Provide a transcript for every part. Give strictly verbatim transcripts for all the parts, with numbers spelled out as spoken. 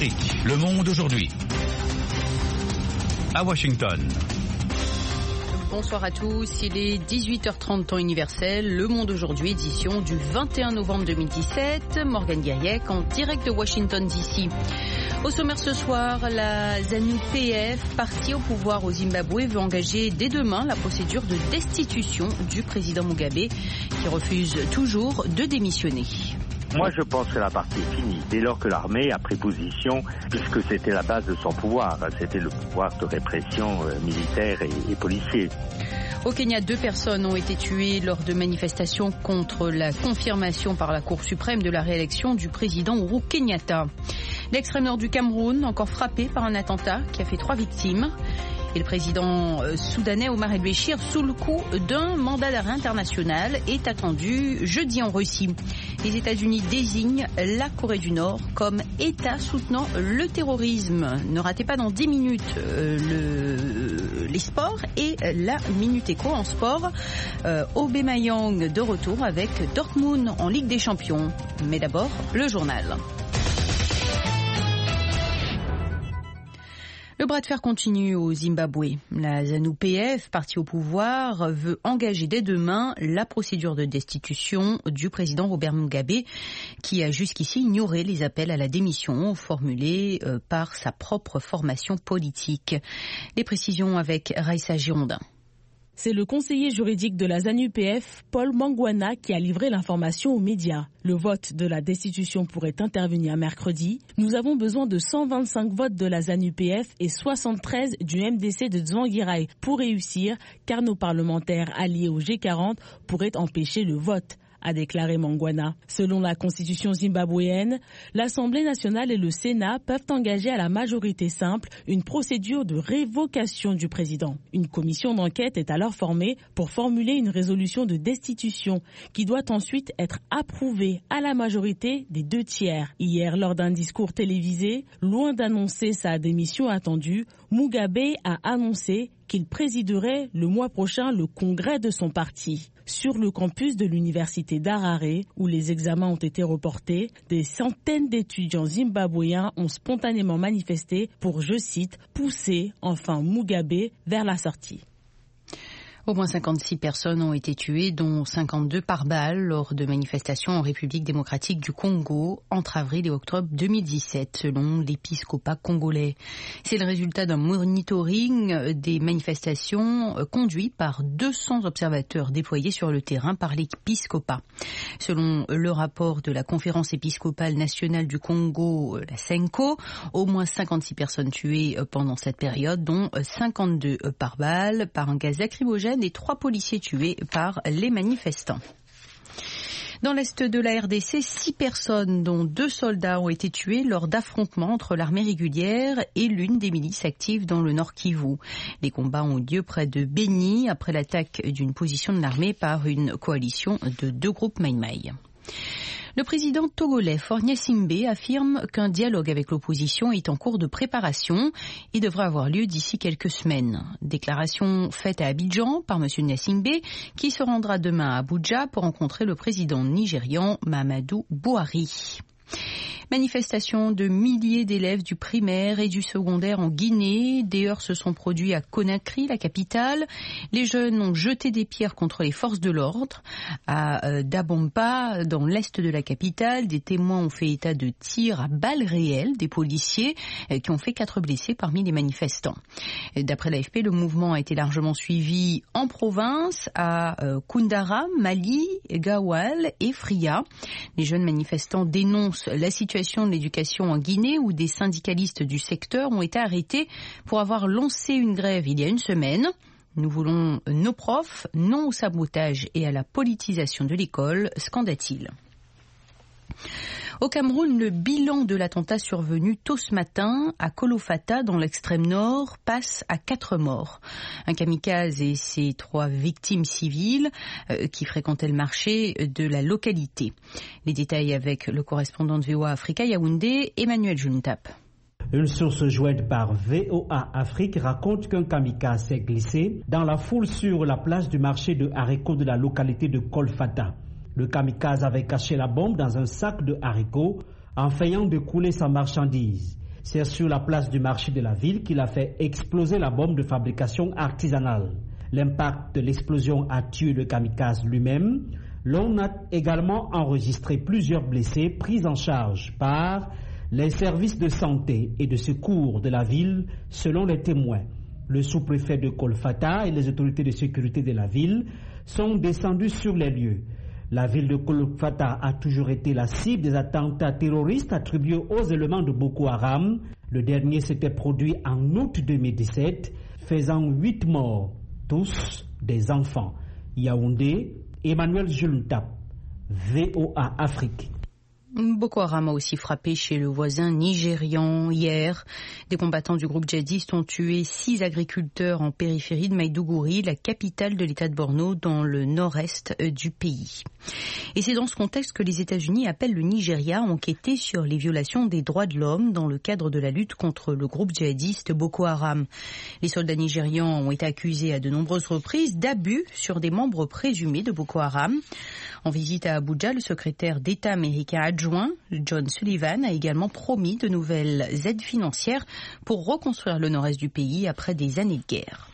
Afrique, Le Monde aujourd'hui. À Washington. Bonsoir à tous, il est dix-huit heures trente temps universel, Le Monde aujourd'hui, édition du vingt et un novembre deux mille dix-sept, Morgane Guiriec en direct de Washington D C. Au sommaire ce soir, la ZANU P F, parti au pouvoir au Zimbabwe, veut engager dès demain la procédure de destitution du président Mugabe, qui refuse toujours de démissionner. Moi, je pense que la partie est finie, dès lors que l'armée a pris position, puisque c'était la base de son pouvoir, c'était le pouvoir de répression euh, militaire et, et policier. Au Kenya, deux personnes ont été tuées lors de manifestations contre la confirmation par la Cour suprême de la réélection du président Uhuru Kenyatta. L'extrême nord du Cameroun, encore frappé par un attentat qui a fait trois victimes. Et le président soudanais Omar El-Béchir, sous le coup d'un mandat d'arrêt international, est attendu jeudi en Russie. Les États-Unis désignent la Corée du Nord comme État soutenant le terrorisme. Ne ratez pas dans dix minutes euh, le, les sports et la Minute Éco en sport. Euh, Aubameyang de retour avec Dortmund en Ligue des Champions. Mais d'abord, le journal. Le bras de fer continue au Zimbabwe. La ZANU P F, parti au pouvoir, veut engager dès demain la procédure de destitution du président Robert Mugabe, qui a jusqu'ici ignoré les appels à la démission formulés par sa propre formation politique. Les précisions avec Raissa Girondin. C'est le conseiller juridique de la ZANU P F, Paul Mangwana, qui a livré l'information aux médias. Le vote de la destitution pourrait intervenir mercredi. Nous avons besoin de cent vingt-cinq votes de la ZANU P F et soixante-treize du M D C de Tsvangirai pour réussir, car nos parlementaires alliés au G quarante pourraient empêcher le vote, a déclaré Mangwana. Selon la constitution zimbabwéenne, l'Assemblée nationale et le Sénat peuvent engager à la majorité simple une procédure de révocation du président. Une commission d'enquête est alors formée pour formuler une résolution de destitution qui doit ensuite être approuvée à la majorité des deux tiers. Hier, lors d'un discours télévisé, loin d'annoncer sa démission attendue, Mugabe a annoncé qu'il présiderait le mois prochain le congrès de son parti. Sur le campus de l'université d'Harare, où les examens ont été reportés, des centaines d'étudiants zimbabwéens ont spontanément manifesté pour, je cite, pousser enfin Mugabe vers la sortie. Au moins cinquante-six personnes ont été tuées, dont cinquante-deux par balle, lors de manifestations en République démocratique du Congo entre avril et octobre deux mille dix-sept, selon l'épiscopat congolais. C'est le résultat d'un monitoring des manifestations conduit par deux cents observateurs déployés sur le terrain par l'épiscopat. Selon le rapport de la conférence épiscopale nationale du Congo, la Senko, au moins cinquante-six personnes tuées pendant cette période, dont cinquante-deux par balle, par un gaz lacrymogène, et trois policiers tués par les manifestants. Dans l'est de la R D C, six personnes, dont deux soldats, ont été tués lors d'affrontements entre l'armée régulière et l'une des milices actives dans le Nord Kivu. Les combats ont lieu près de Beni après l'attaque d'une position de l'armée par une coalition de deux groupes Maï-Maï. Le président togolais Faure Gnassingbé affirme qu'un dialogue avec l'opposition est en cours de préparation et devrait avoir lieu d'ici quelques semaines. Déclaration faite à Abidjan par M. Gnassingbé, qui se rendra demain à Abuja pour rencontrer le président nigérian Mahamadou Buhari. Manifestation de milliers d'élèves du primaire et du secondaire en Guinée. Des heurts se sont produits à Conakry, la capitale. Les jeunes ont jeté des pierres contre les forces de l'ordre. À Dabompa, dans l'est de la capitale, des témoins ont fait état de tirs à balles réelles des policiers qui ont fait quatre blessés parmi les manifestants. D'après l'A F P, le mouvement a été largement suivi en province, à Koundara, Mali, Gawal et Fria. Les jeunes manifestants dénoncent la situation de l'éducation en Guinée, où des syndicalistes du secteur ont été arrêtés pour avoir lancé une grève il y a une semaine. Nous voulons nos profs, non au sabotage et à la politisation de l'école, scanda-t-il. Au Cameroun, le bilan de l'attentat survenu tôt ce matin à Kolofata, dans l'extrême nord, passe à quatre morts. Un kamikaze et ses trois victimes civiles euh, qui fréquentaient le marché de la localité. Les détails avec le correspondant de V O A Africa Yaoundé, Emmanuel Juntap. Une source jointe par V O A Afrique raconte qu'un kamikaze s'est glissé dans la foule sur la place du marché de haricots de la localité de Kolfata. Le kamikaze avait caché la bombe dans un sac de haricots en feignant de couler sa marchandise. C'est sur la place du marché de la ville qu'il a fait exploser la bombe de fabrication artisanale. L'impact de l'explosion a tué le kamikaze lui-même. L'on a également enregistré plusieurs blessés pris en charge par les services de santé et de secours de la ville, selon les témoins. Le sous-préfet de Kolfata et les autorités de sécurité de la ville sont descendus sur les lieux. La ville de Kolfata a toujours été la cible des attentats terroristes attribués aux éléments de Boko Haram. Le dernier s'était produit en août deux mille dix-sept, faisant huit morts, tous des enfants. Yaoundé, Emmanuel Juntap, V O A Afrique. Boko Haram a aussi frappé chez le voisin nigérian hier. Des combattants du groupe djihadiste ont tué six agriculteurs en périphérie de Maïdougouri, la capitale de l'état de Borno, dans le nord-est du pays. Et c'est dans ce contexte que les États-Unis appellent le Nigeria à enquêter sur les violations des droits de l'homme dans le cadre de la lutte contre le groupe djihadiste Boko Haram. Les soldats nigérians ont été accusés à de nombreuses reprises d'abus sur des membres présumés de Boko Haram. En visite à Abuja, le secrétaire d'État américain adjoint, John Sullivan, a également promis de nouvelles aides financières pour reconstruire le nord-est du pays après des années de guerre.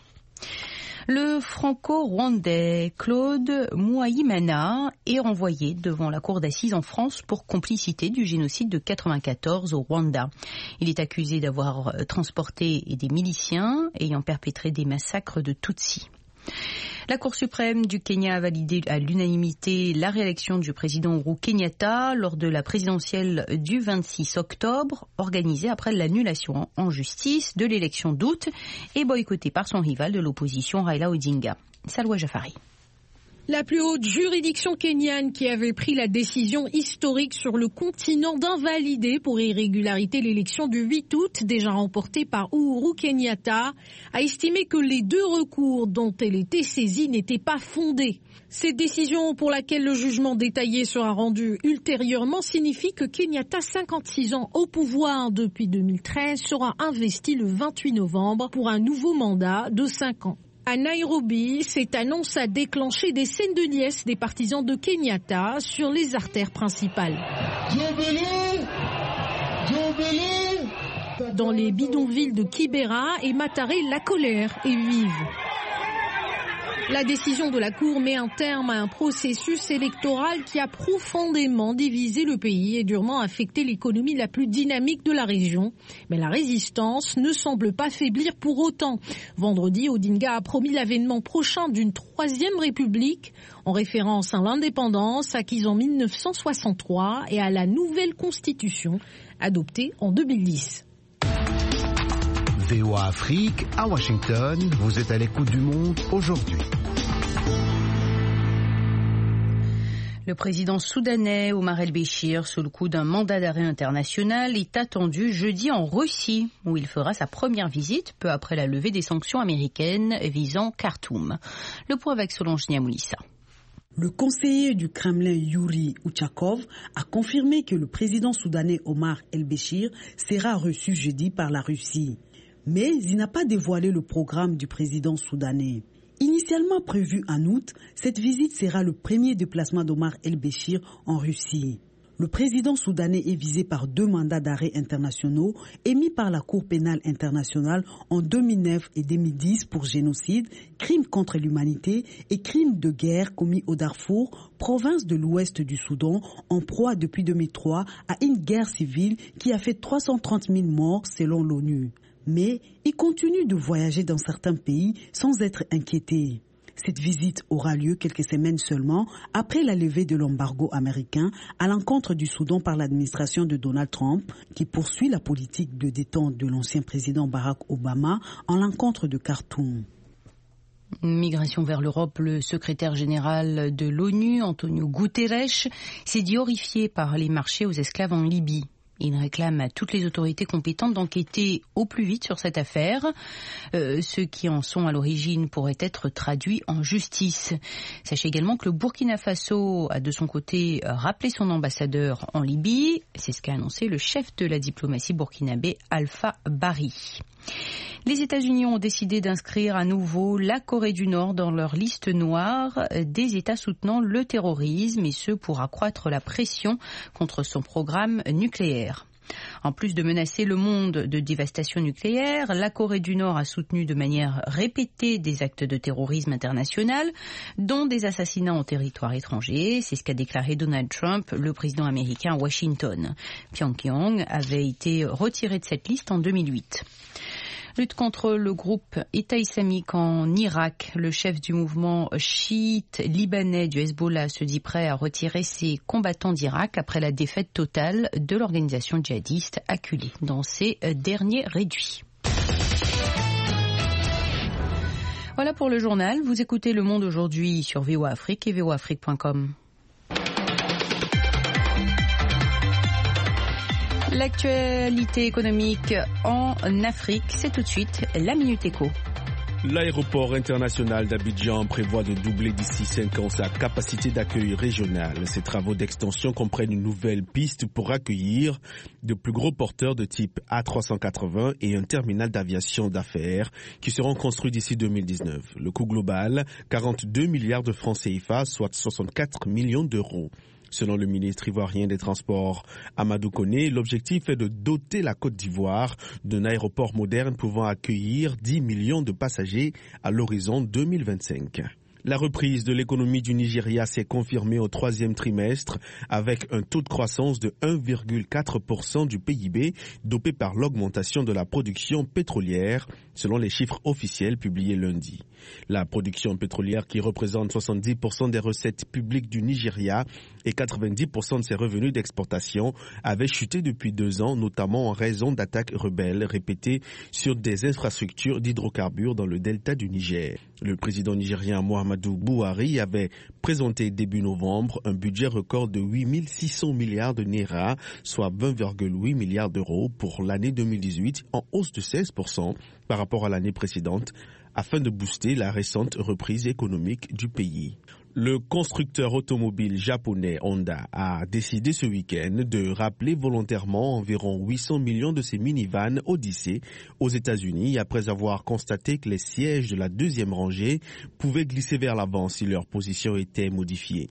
Le franco-rwandais Claude Muayimana est renvoyé devant la cour d'assises en France pour complicité du génocide de quatre-vingt-quatorze au Rwanda. Il est accusé d'avoir transporté des miliciens ayant perpétré des massacres de Tutsis. La Cour suprême du Kenya a validé à l'unanimité la réélection du président Uhuru Kenyatta lors de la présidentielle du vingt-six octobre, organisée après l'annulation en justice de l'élection d'août et boycottée par son rival de l'opposition Raila Odinga. Salwa Jafari. La plus haute juridiction kenyane qui avait pris la décision historique sur le continent d'invalider pour irrégularité l'élection du huit août, déjà remportée par Uhuru Kenyatta, a estimé que les deux recours dont elle était saisie n'étaient pas fondés. Cette décision, pour laquelle le jugement détaillé sera rendu ultérieurement, signifie que Kenyatta, cinquante-six ans au pouvoir depuis deux mille treize, sera investi le vingt-huit novembre pour un nouveau mandat de cinq ans. À Nairobi, cette annonce a déclenché des scènes de liesse des partisans de Kenyatta sur les artères principales. Jubilee, Jubilee. Dans les bidonvilles de Kibera et Mataré, la colère est vive. La décision de la Cour met un terme à un processus électoral qui a profondément divisé le pays et durement affecté l'économie la plus dynamique de la région. Mais la résistance ne semble pas faiblir pour autant. Vendredi, Odinga a promis l'avènement prochain d'une troisième république en référence à l'indépendance acquise en mille neuf cent soixante-trois et à la nouvelle constitution adoptée en deux mille dix. V O A Afrique, à Washington, vous êtes à l'écoute du monde aujourd'hui. Le président soudanais Omar el-Béchir, sous le coup d'un mandat d'arrêt international, est attendu jeudi en Russie, où il fera sa première visite, peu après la levée des sanctions américaines visant Khartoum. Le point avec Solange Niamoulissa. Le conseiller du Kremlin Yuri Uchakov a confirmé que le président soudanais Omar el-Béchir sera reçu jeudi par la Russie. Mais il n'a pas dévoilé le programme du président soudanais. Initialement prévu en août, cette visite sera le premier déplacement d'Omar el-Béchir en Russie. Le président soudanais est visé par deux mandats d'arrêt internationaux émis par la Cour pénale internationale en deux mille neuf et deux mille dix pour génocide, crimes contre l'humanité et crimes de guerre commis au Darfour, province de l'ouest du Soudan, en proie depuis deux mille trois à une guerre civile qui a fait trois cent trente mille morts selon l'ONU. Mais il continue de voyager dans certains pays sans être inquiété. Cette visite aura lieu quelques semaines seulement après la levée de l'embargo américain à l'encontre du Soudan par l'administration de Donald Trump, qui poursuit la politique de détente de l'ancien président Barack Obama en l'encontre de Khartoum. Migration vers l'Europe, le secrétaire général de l'ONU, Antonio Guterres, s'est dit horrifié par les marchés aux esclaves en Libye. Il réclame à toutes les autorités compétentes d'enquêter au plus vite sur cette affaire. Euh, ceux qui en sont à l'origine pourraient être traduits en justice. Sachez également que le Burkina Faso a de son côté rappelé son ambassadeur en Libye. C'est ce qu'a annoncé le chef de la diplomatie burkinabé, Alpha Bari. Les États-Unis ont décidé d'inscrire à nouveau la Corée du Nord dans leur liste noire des États soutenant le terrorisme, et ce pour accroître la pression contre son programme nucléaire. En plus de menacer le monde de dévastation nucléaire, la Corée du Nord a soutenu de manière répétée des actes de terrorisme international, dont des assassinats en territoire étranger. C'est ce qu'a déclaré Donald Trump, le président américain à Washington. Pyongyang avait été retiré de cette liste en deux mille huit. Lutte contre le groupe État islamique en Irak. Le chef du mouvement chiite libanais du Hezbollah se dit prêt à retirer ses combattants d'Irak après la défaite totale de l'organisation djihadiste acculée dans ses derniers réduits. Voilà pour le journal. Vous écoutez Le Monde aujourd'hui sur V O A Afrique et v o afrique point com. L'actualité économique en Afrique, c'est tout de suite la Minute Éco. L'aéroport international d'Abidjan prévoit de doubler d'ici cinq ans sa capacité d'accueil régionale. Ces travaux d'extension comprennent une nouvelle piste pour accueillir de plus gros porteurs de type A trois cent quatre-vingts et un terminal d'aviation d'affaires qui seront construits d'ici deux mille dix-neuf. Le coût global, quarante-deux milliards de francs C F A, soit soixante-quatre millions d'euros. Selon le ministre ivoirien des Transports, Amadou Koné, l'objectif est de doter la Côte d'Ivoire d'un aéroport moderne pouvant accueillir dix millions de passagers à l'horizon deux mille vingt-cinq. La reprise de l'économie du Nigeria s'est confirmée au troisième trimestre avec un taux de croissance de un virgule quatre pour cent du P I B, dopé par l'augmentation de la production pétrolière, selon les chiffres officiels publiés lundi. La production pétrolière, qui représente soixante-dix pour cent des recettes publiques du Nigeria et quatre-vingt-dix pour cent de ses revenus d'exportation, avait chuté depuis deux ans, notamment en raison d'attaques rebelles répétées sur des infrastructures d'hydrocarbures dans le delta du Niger. Le président nigérien Muhammadu Buhari avait présenté début novembre un budget record de huit mille six cents milliards de naira, soit vingt virgule huit milliards d'euros pour l'année deux mille dix-huit, en hausse de seize pour cent par rapport à l'année précédente, afin de booster la récente reprise économique du pays. Le constructeur automobile japonais Honda a décidé ce week-end de rappeler volontairement environ huit cents millions de ses minivans Odyssey aux États-Unis après avoir constaté que les sièges de la deuxième rangée pouvaient glisser vers l'avant si leur position était modifiée.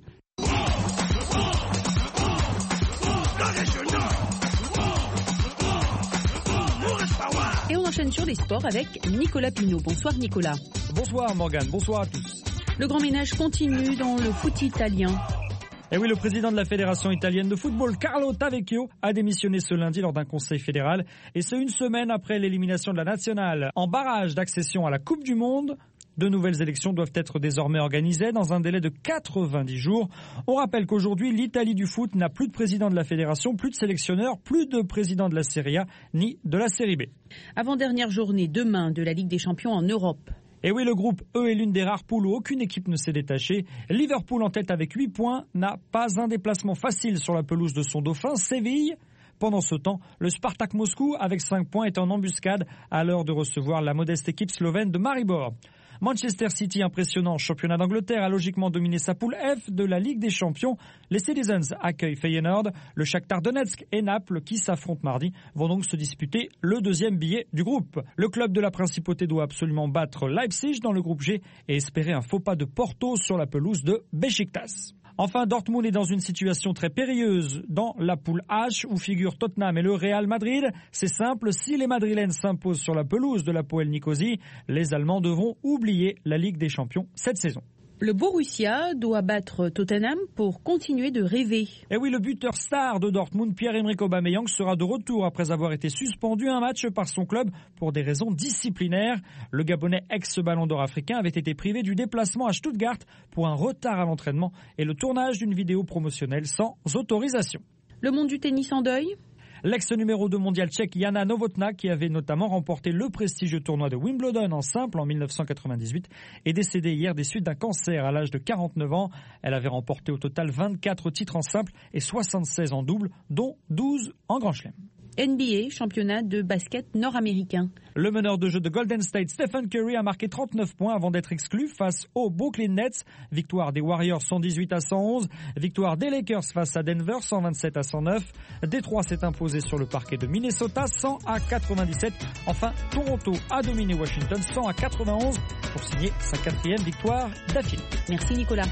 Et on enchaîne sur les sports avec Nicolas Pinault. Bonsoir Nicolas. Bonsoir Morgane, bonsoir à tous. Le grand ménage continue dans le foot italien. Et oui, le président de la Fédération italienne de football, Carlo Tavecchio, a démissionné ce lundi lors d'un conseil fédéral. Et c'est une semaine après l'élimination de la nationale en barrage d'accession à la Coupe du Monde. De nouvelles élections doivent être désormais organisées dans un délai de quatre-vingt-dix jours. On rappelle qu'aujourd'hui, l'Italie du foot n'a plus de président de la fédération, plus de sélectionneur, plus de président de la Serie A, ni de la Série B. Avant-dernière journée demain de la Ligue des Champions en Europe. Et oui, le groupe E est l'une des rares poules où aucune équipe ne s'est détachée. Liverpool, en tête avec huit points, n'a pas un déplacement facile sur la pelouse de son dauphin, Séville. Pendant ce temps, le Spartak Moscou, avec cinq points, est en embuscade à l'heure de recevoir la modeste équipe slovène de Maribor. Manchester City, impressionnant en championnat d'Angleterre, a logiquement dominé sa poule F de la Ligue des Champions. Les Citizens accueillent Feyenoord. Le Shakhtar Donetsk et Naples, qui s'affrontent mardi, vont donc se disputer le deuxième billet du groupe. Le club de la Principauté doit absolument battre Leipzig dans le groupe G et espérer un faux pas de Porto sur la pelouse de Beşiktaş. Enfin, Dortmund est dans une situation très périlleuse dans la poule H où figurent Tottenham et le Real Madrid. C'est simple, si les Madrilènes s'imposent sur la pelouse de la l'Hapoel Nicosie, les Allemands devront oublier la Ligue des Champions cette saison. Le Borussia doit battre Tottenham pour continuer de rêver. Et oui, le buteur star de Dortmund, Pierre-Emerick Aubameyang, sera de retour après avoir été suspendu un match par son club pour des raisons disciplinaires. Le Gabonais ex-ballon d'or africain avait été privé du déplacement à Stuttgart pour un retard à l'entraînement et le tournage d'une vidéo promotionnelle sans autorisation. Le monde du tennis en deuil ? L'ex-numéro deux mondial tchèque Jana Novotná, qui avait notamment remporté le prestigieux tournoi de Wimbledon en simple en dix-neuf cent quatre-vingt-dix-huit, est décédée hier des suites d'un cancer à l'âge de quarante-neuf ans. Elle avait remporté au total vingt-quatre titres en simple et soixante-seize en double, dont douze en Grand Chelem. N B A, championnat de basket nord-américain. Le meneur de jeu de Golden State, Stephen Curry, a marqué trente-neuf points avant d'être exclu face aux Brooklyn Nets. Victoire des Warriors cent dix-huit à cent onze. Victoire des Lakers face à Denver cent vingt-sept à cent neuf. Détroit s'est imposé sur le parquet de Minnesota cent à quatre-vingt-dix-sept. Enfin, Toronto a dominé Washington cent à quatre-vingt-onze pour signer sa quatrième victoire d'affilée. Merci Nicolas.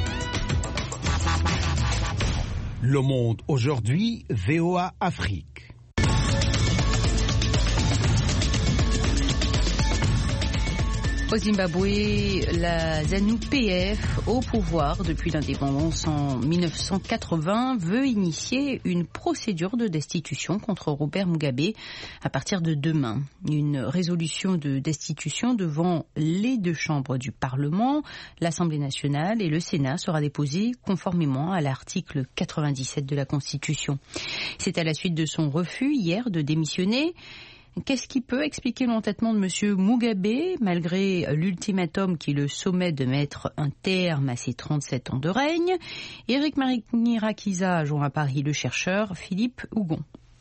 Le Monde aujourd'hui, V O A Afrique. Au Zimbabwe, la ZANU-P F, au pouvoir depuis l'indépendance en mille neuf cent quatre-vingts, veut initier une procédure de destitution contre Robert Mugabe à partir de demain. Une résolution de destitution devant les deux chambres du Parlement, l'Assemblée nationale et le Sénat sera déposée conformément à l'article quatre-vingt-dix-sept de la Constitution. C'est à la suite de son refus hier de démissionner. Qu'est-ce qui peut expliquer l'entêtement de M. Mugabe, malgré l'ultimatum qui le sommet de mettre un terme à ses trente-sept ans de règne? Éric Manirakiza joint à Paris le chercheur Philippe Hougon.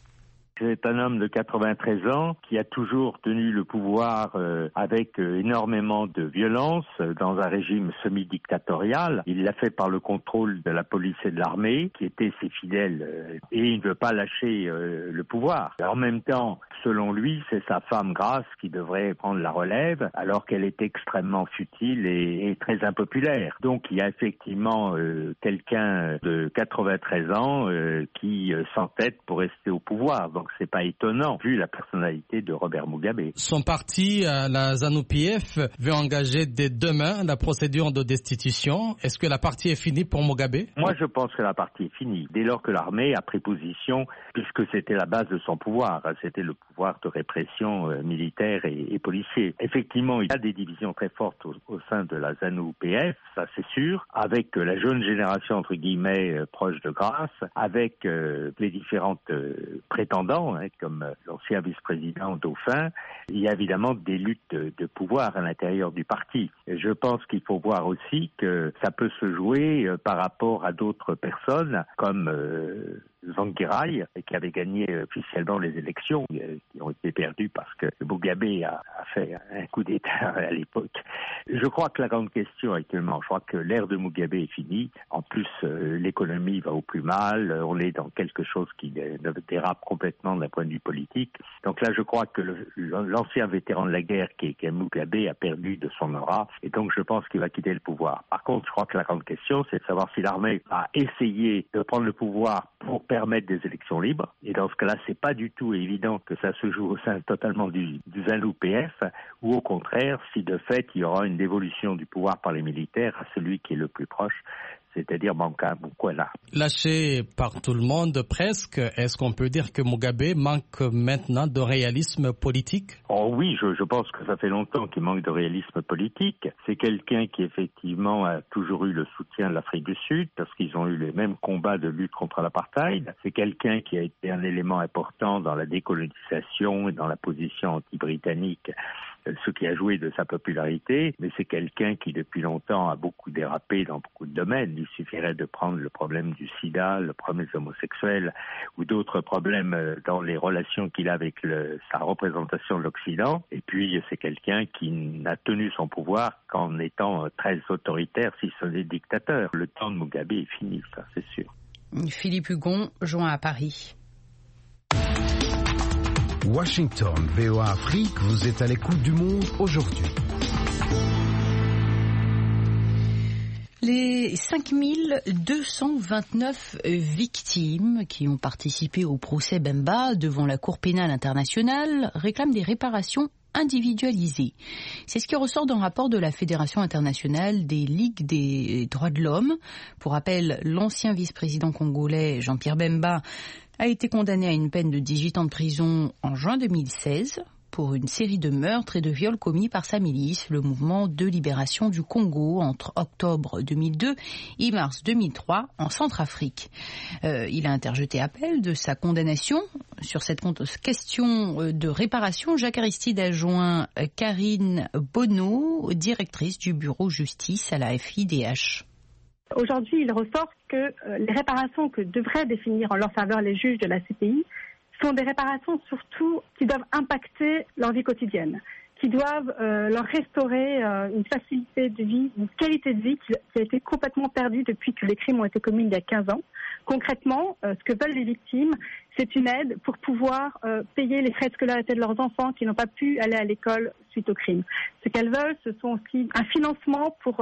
C'est un homme de quatre-vingt-treize ans qui a toujours tenu le pouvoir euh, avec euh, énormément de violence euh, dans un régime semi-dictatorial. Il l'a fait par le contrôle de la police et de l'armée qui étaient ses fidèles euh, et il ne veut pas lâcher euh, le pouvoir. En même temps, selon lui, c'est sa femme Grace qui devrait prendre la relève alors qu'elle est extrêmement futile et, et très impopulaire. Donc il y a effectivement euh, quelqu'un de quatre-vingt-treize ans euh, qui euh, s'entête pour rester au pouvoir. Donc c'est pas étonnant vu la personnalité de Robert Mugabe. Son parti, la ZANU-P F, veut engager dès demain la procédure de destitution. Est-ce que la partie est finie pour Mugabe? Moi je pense que la partie est finie. Dès lors que l'armée a pris position, puisque c'était la base de son pouvoir, c'était le pouvoir de répression euh, militaire et, et policier. Effectivement, il y a des divisions très fortes au, au sein de la ZANU-P F, ça c'est sûr, avec euh, la jeune génération entre guillemets euh, proche de Grace, avec euh, les différentes euh, prétendants, Hein, comme l'ancien vice-président Dauphin, il y a évidemment des luttes de, de pouvoir à l'intérieur du parti. Et je pense qu'il faut voir aussi que ça peut se jouer euh, par rapport à d'autres personnes comme euh, Tsvangirai, qui avait gagné officiellement les élections, qui ont été perdues parce que Mugabe a, a fait un coup d'État à l'époque. Je crois que la grande question actuellement, je crois que l'ère de Mugabe est finie. En plus, euh, l'économie va au plus mal. On est dans quelque chose qui euh, dérape complètement d'un point de vue politique. Donc là, je crois que le, l'ancien vétéran de la guerre, qui est, qui est Mugabe, a perdu de son aura. Et donc, je pense qu'il va quitter le pouvoir. Par contre, je crois que la grande question, c'est de savoir si l'armée a essayé de prendre le pouvoir pour permettre des élections libres. Et dans ce cas-là, c'est pas du tout évident que ça se joue au sein totalement du, du ZANU-P F, ou au contraire, si de fait, il y aura une dévolution du pouvoir par les militaires à celui qui est le plus proche, c'est-à-dire Banka Mukwala. Lâché par tout le monde presque, est-ce qu'on peut dire que Mugabe manque maintenant de réalisme politique? Oh oui, je, je pense que ça fait longtemps qu'il manque de réalisme politique. C'est quelqu'un qui effectivement a toujours eu le soutien de l'Afrique du Sud parce qu'ils ont eu les mêmes combats de lutte contre l'apartheid. C'est quelqu'un qui a été un élément important dans la décolonisation et dans la position anti-britannique, ce qui a joué de sa popularité, mais c'est quelqu'un qui depuis longtemps a beaucoup dérapé dans beaucoup de domaines. Il suffirait de prendre le problème du sida, le problème des homosexuels ou d'autres problèmes dans les relations qu'il a avec le, sa représentation de l'Occident. Et puis c'est quelqu'un qui n'a tenu son pouvoir qu'en étant très autoritaire, si ce n'est dictateur. Le temps de Mugabe est fini, ça c'est sûr. Philippe Hougon, joint à Paris. Washington, V O A Afrique, vous êtes à l'écoute du monde aujourd'hui. Les cinq mille deux cent vingt-neuf victimes qui ont participé au procès Bemba devant la Cour pénale internationale réclament des réparations individualisées. C'est ce qui ressort d'un rapport de la Fédération internationale des ligues des droits de l'homme. Pour rappel, l'ancien vice-président congolais Jean-Pierre Bemba a été condamné à une peine de dix-huit ans de prison en juin deux mille seize pour une série de meurtres et de viols commis par sa milice, le mouvement de libération du Congo, entre octobre deux mille deux et mars deux mille trois en Centrafrique. Euh, il a interjeté appel de sa condamnation. Sur cette question de réparation, Jacques Aristide a joint Karine Bonneau, directrice du bureau justice à la F I D H. Aujourd'hui, il ressort que euh, les réparations que devraient définir en leur faveur les juges de la C P I sont des réparations surtout qui doivent impacter leur vie quotidienne, qui doivent euh, leur restaurer euh, une facilité de vie, une qualité de vie qui, qui a été complètement perdue depuis que les crimes ont été commis il y a quinze ans. Concrètement, euh, ce que veulent les victimes, c'est une aide pour pouvoir euh, payer les frais de scolarité de leurs enfants qui n'ont pas pu aller à l'école suite au crime. Ce qu'elles veulent, ce sont aussi un financement pour euh,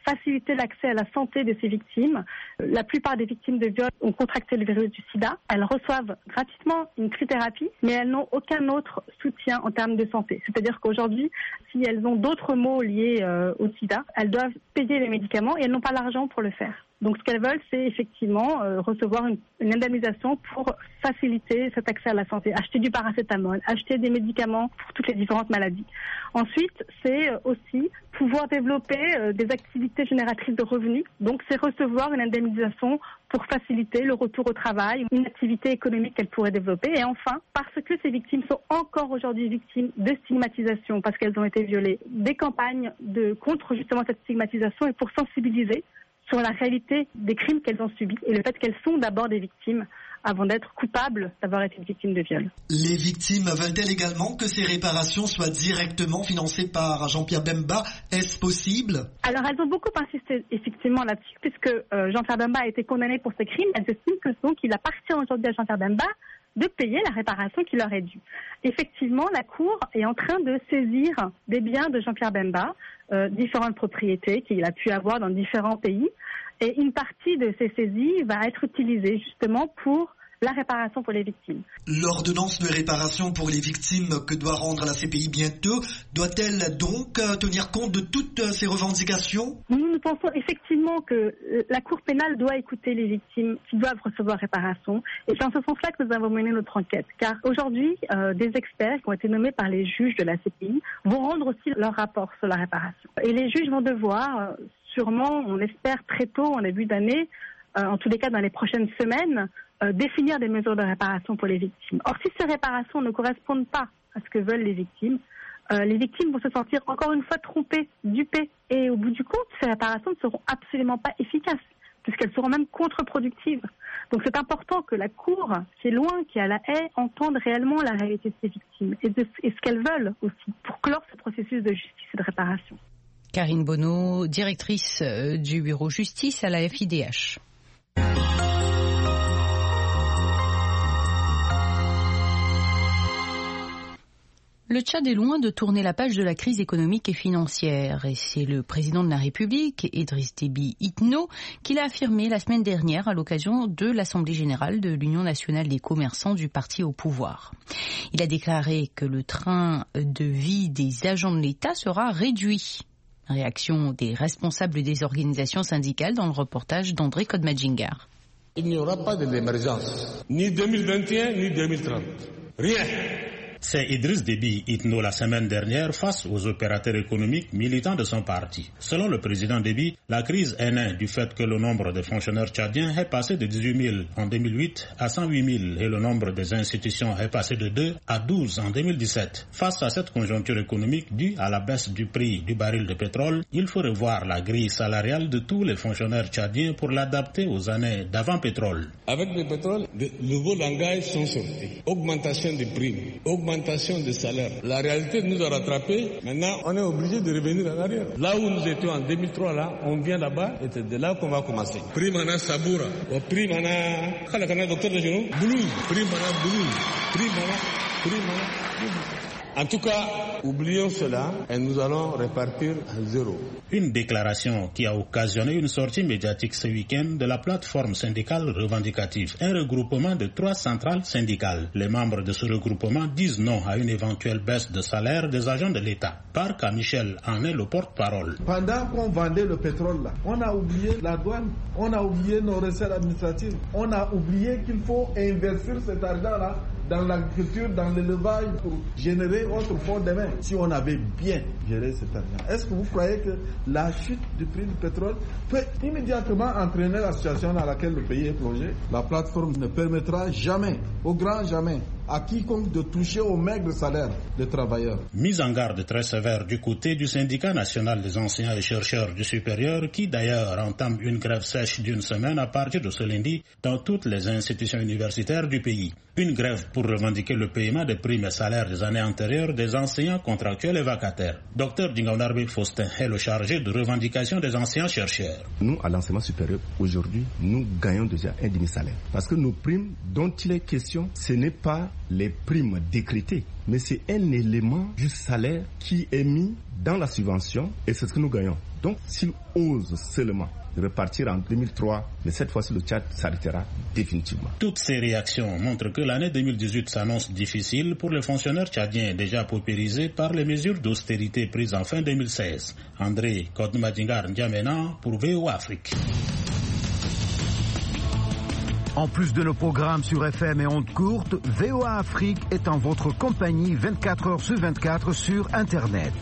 faciliter l'accès à la santé de ces victimes. La plupart des victimes de viol ont contracté le virus du sida. Elles reçoivent gratuitement une trithérapie, mais elles n'ont aucun autre soutien en termes de santé. C'est-à-dire qu'aujourd'hui, si elles ont d'autres maux liés euh, au sida, elles doivent payer les médicaments et elles n'ont pas l'argent pour le faire. Donc ce qu'elles veulent, c'est effectivement euh, recevoir une, une indemnisation pour faciliter cet accès à la santé. Acheter du paracétamol, acheter des médicaments pour toutes les différentes maladies. Ensuite, c'est euh, aussi pouvoir développer euh, des activités génératrices de revenus. Donc c'est recevoir une indemnisation pour faciliter le retour au travail, une activité économique qu'elles pourraient développer. Et enfin, parce que ces victimes sont encore aujourd'hui victimes de stigmatisation, parce qu'elles ont été violées, des campagnes de contre justement cette stigmatisation et pour sensibiliser sur la réalité des crimes qu'elles ont subis et le fait qu'elles sont d'abord des victimes avant d'être coupables d'avoir été victimes de viol. Les victimes veulent-elles également que ces réparations soient directement financées par Jean-Pierre Bemba? Est-ce possible? Alors elles ont beaucoup insisté effectivement là-dessus puisque euh, Jean-Pierre Bemba a été condamné pour ces crimes. Elles estiment que donc il appartient aujourd'hui à Jean-Pierre Bemba de payer la réparation qui leur est due. Effectivement, la Cour est en train de saisir des biens de Jean-Pierre Bemba, euh, différentes propriétés qu'il a pu avoir dans différents pays, et une partie de ces saisies va être utilisée justement pour la réparation pour les victimes. L'ordonnance de réparation pour les victimes que doit rendre la C P I bientôt, doit-elle donc tenir compte de toutes ces revendications? Nous, nous pensons effectivement que la Cour pénale doit écouter les victimes qui doivent recevoir réparation. Et c'est en ce sens-là que nous avons mené notre enquête. Car aujourd'hui, euh, des experts qui ont été nommés par les juges de la C P I vont rendre aussi leur rapport sur la réparation. Et les juges vont devoir, euh, sûrement, on l'espère très tôt, en début d'année, euh, en tous les cas dans les prochaines semaines, Euh, définir des mesures de réparation pour les victimes. Or, si ces réparations ne correspondent pas à ce que veulent les victimes, euh, les victimes vont se sentir encore une fois trompées, dupées. Et au bout du compte, ces réparations ne seront absolument pas efficaces, puisqu'elles seront même contre-productives. Donc c'est important que la Cour, qui est loin, qui est à la haie, entende réellement la réalité de ces victimes et, de, et ce qu'elles veulent aussi, pour clore ce processus de justice et de réparation. Karine Bonneau, directrice du bureau justice à la F I D H. Le Tchad est loin de tourner la page de la crise économique et financière et c'est le président de la République, Idriss Déby Itno, qui l'a affirmé la semaine dernière à l'occasion de l'Assemblée générale de l'Union nationale des commerçants du parti au pouvoir. Il a déclaré que le train de vie des agents de l'État sera réduit. Réaction des responsables des organisations syndicales dans le reportage d'André Kodmadjingar. Il n'y aura pas de l'émergence, ni deux mille vingt et un, ni deux mille trente. Rien. C'est Idriss Déby Itno la semaine dernière face aux opérateurs économiques militants de son parti. Selon le président Déby, la crise est née du fait que le nombre de fonctionnaires tchadiens est passé de dix-huit mille en deux mille huit à cent huit mille et le nombre des institutions est passé de deux à douze en deux mille dix-sept. Face à cette conjoncture économique due à la baisse du prix du baril de pétrole, il faut revoir la grille salariale de tous les fonctionnaires tchadiens pour l'adapter aux années d'avant pétrole. Avec le pétrole, de nouveaux langages sont sortis. Augmentation des primes, augmentation des salaires. La réalité nous a rattrapés. Maintenant, on est obligé de revenir en arrière. Là où nous étions en deux mille trois, là, on vient là-bas et c'est de là qu'on va commencer. Prime ana Saboura, prime ana Khalakana, docteur de genoux, Boulogne, prime ana Boulogne, prime ana, prime ana, prime. En tout cas, oublions cela et nous allons repartir à zéro. Une déclaration qui a occasionné une sortie médiatique ce week-end de la plateforme syndicale revendicative, un regroupement de trois centrales syndicales. Les membres de ce regroupement disent non à une éventuelle baisse de salaire des agents de l'État. Parc à Michel en est le porte-parole. Pendant qu'on vendait le pétrole là, on a oublié la douane, on a oublié nos recettes administratives, on a oublié qu'il faut investir cet argent là dans l'agriculture, dans l'élevage pour générer autre fort demain. Si on avait bien géré cet argent, est-ce que vous croyez que la chute du prix du pétrole peut immédiatement entraîner la situation dans laquelle le pays est plongé? La plateforme ne permettra jamais, au grand jamais, à quiconque de toucher au maigre salaire des travailleurs. Mise en garde très sévère du côté du syndicat national des enseignants et chercheurs du supérieur qui d'ailleurs entame une grève sèche d'une semaine à partir de ce lundi dans toutes les institutions universitaires du pays. Une grève pour revendiquer le paiement des primes et salaires des années antérieures des enseignants contractuels et vacataires. Docteur Dingaunarbe Faustin est le chargé de revendication des enseignants chercheurs. Nous, à l'enseignement supérieur, aujourd'hui, nous gagnons déjà un demi-salaire. Parce que nos primes dont il est question, ce n'est pas les primes décrétées, mais c'est un élément du salaire qui est mis dans la subvention et c'est ce que nous gagnons. Donc, s'ils osent seulement de repartir en deux mille trois, mais cette fois-ci le Tchad s'arrêtera définitivement. Toutes ces réactions montrent que l'année deux mille dix-huit s'annonce difficile pour les fonctionnaires tchadiens déjà paupérisés par les mesures d'austérité prises en fin deux mille seize. André Kodmadingar N'Djamena pour V O A Afrique. En plus de nos programmes sur F M et ondes courtes, V O A Afrique est en votre compagnie vingt-quatre heures sur vingt-quatre sur Internet.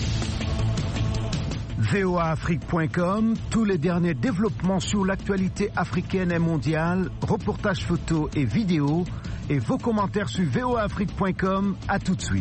V O A Afrique point com, tous les derniers développements sur l'actualité africaine et mondiale, reportages photos et vidéos, et vos commentaires sur V O A Afrique point com. À tout de suite.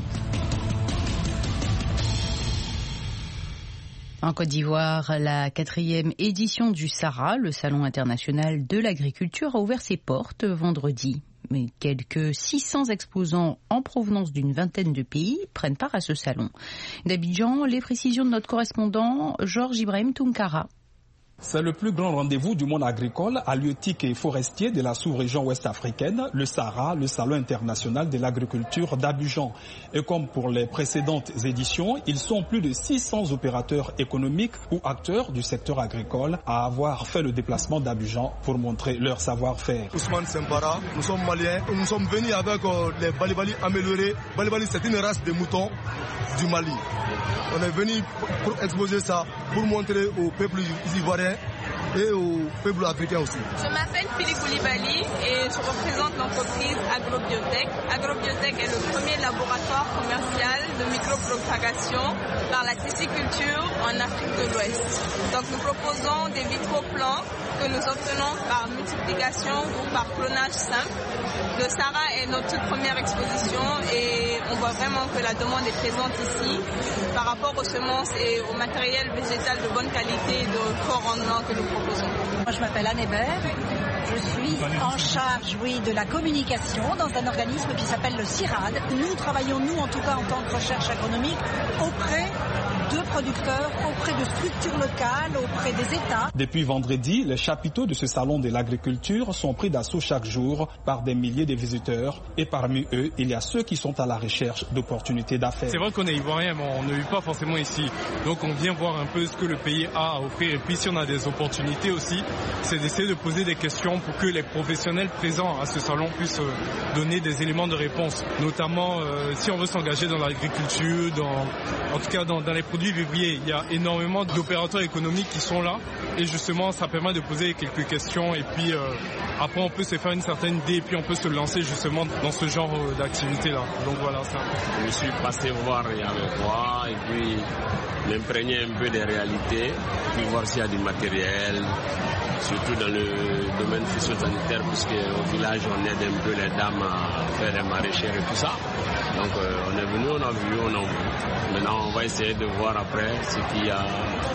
En Côte d'Ivoire, la quatrième édition du SARA, le Salon international de l'agriculture, a ouvert ses portes vendredi. Mais quelques six cents exposants en provenance d'une vingtaine de pays prennent part à ce salon. D'Abidjan, les précisions de notre correspondant Georges Ibrahim Tunkara. C'est le plus grand rendez-vous du monde agricole, halieutique et forestier de la sous-région ouest-africaine, le SARA, le Salon international de l'agriculture d'Abidjan. Et comme pour les précédentes éditions, ils sont plus de six cents opérateurs économiques ou acteurs du secteur agricole à avoir fait le déplacement d'Abidjan pour montrer leur savoir-faire. Ousmane Sembara, nous sommes maliens, nous sommes venus avec euh, les Balibali améliorés. Balibali, c'est une race de moutons du Mali. On est venu pour exposer ça, pour montrer au peuple ivoirien et au peuple africain aussi. Je m'appelle Philippe Koulibaly et je représente l'entreprise Agrobiotech. Agrobiotech est le premier laboratoire commercial de micropropagation par la tisciculture en Afrique de l'Ouest. Donc nous proposons des vitroplants que nous obtenons par multiplication ou par clonage simple. Le SARA est notre toute première exposition et on voit vraiment que la demande est présente ici par rapport aux semences et au matériel végétal de bonne qualité et de fort rendement que nous proposons. Moi je m'appelle Anne Hébert, je suis en charge oui, de la communication dans un organisme qui s'appelle le CIRAD. Nous travaillons, nous en tout cas en tant que recherche agronomique, auprès de producteurs, auprès de structures locales, auprès des États. Depuis vendredi, les chapiteaux de ce salon de l'agriculture sont pris d'assaut chaque jour par des milliers de visiteurs et parmi eux, il y a ceux qui sont à la recherche d'opportunités d'affaires. C'est vrai qu'on est ivoirien, mais on ne vit pas forcément ici. Donc on vient voir un peu ce que le pays a à offrir et puis si on a des opportunités aussi, c'est d'essayer de poser des questions pour que les professionnels présents à ce salon puissent donner des éléments de réponse. Notamment euh, si on veut s'engager dans l'agriculture, dans, en tout cas dans, dans les produits vivriers. Il y a énormément d'opérateurs économiques qui sont là et justement ça permet de poser quelques questions et puis euh, après on peut se faire une certaine idée et puis on peut se lancer justement dans ce genre d'activité là. Donc voilà ça. Je suis passé voir il y avait quoi et puis m'imprégner un peu des réalités, puis voir s'il y a du matériel, surtout dans le domaine phytosanitaire puisque au village on aide un peu les dames à faire des maraîchères et tout ça. Donc euh, on est venu, on a vu, on a vu. Maintenant on va essayer de voir après ce qu'il y a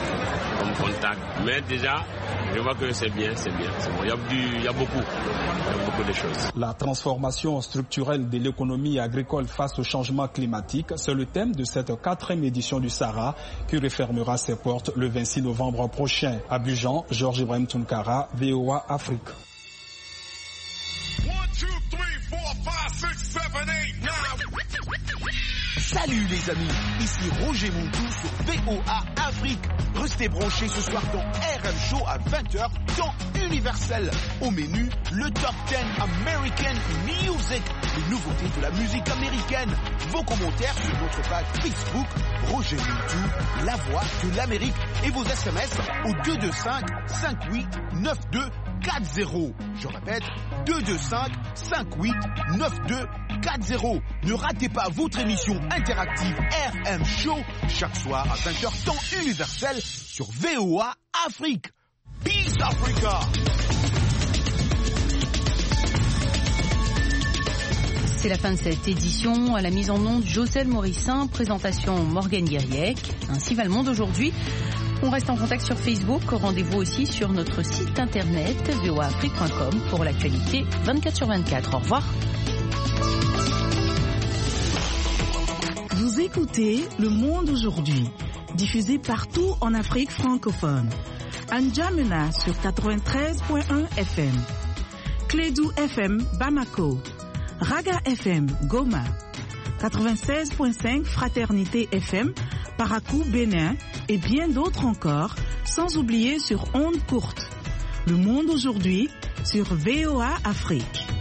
comme contact. Mais déjà, je vois que c'est bien, c'est bien, c'est bon. Il y a, du, il y a beaucoup, il y a beaucoup de choses. La transformation structurelle de l'économie agricole face au changement climatique, c'est le thème de cette quatrième édition du SARA qui refermera ses portes le vingt-six novembre prochain. Abidjan, Georges Ibrahim Tunkara, V O A Afrique. Salut les amis, ici Roger Montou sur V O A Afrique. Restez branchés ce soir dans R M Show à vingt heures, temps universel. Au menu, le Top dix American Music, les nouveautés de la musique américaine. Vos commentaires sur notre page Facebook, Roger Montou, la voix de l'Amérique. Et vos S M S au deux deux cinq, cinq huit neuf deux quatre zéro. Je répète, deux deux cinq, cinq huit neuf deux quatre zéro. Ne ratez pas votre émission interactive R M Show chaque soir à vingt heures temps universel sur V O A Afrique. Peace Africa. C'est la fin de cette édition. À la mise en onde, Joselle Morissin, présentation Morgane Guiriec. Ainsi va le monde aujourd'hui. On reste en contact sur Facebook. Rendez-vous aussi sur notre site internet v o a afrique point com pour l'actualité vingt-quatre sur vingt-quatre. Au revoir. Vous écoutez Le Monde aujourd'hui, diffusé partout en Afrique francophone. À N'Djamena sur quatre-vingt-treize point un F M. Clédou F M Bamako. Raga F M, Goma. quatre-vingt-seize virgule cinq Fraternité F M, Parakou, Bénin et bien d'autres encore, sans oublier sur ondes courtes. Le monde aujourd'hui sur V O A Afrique.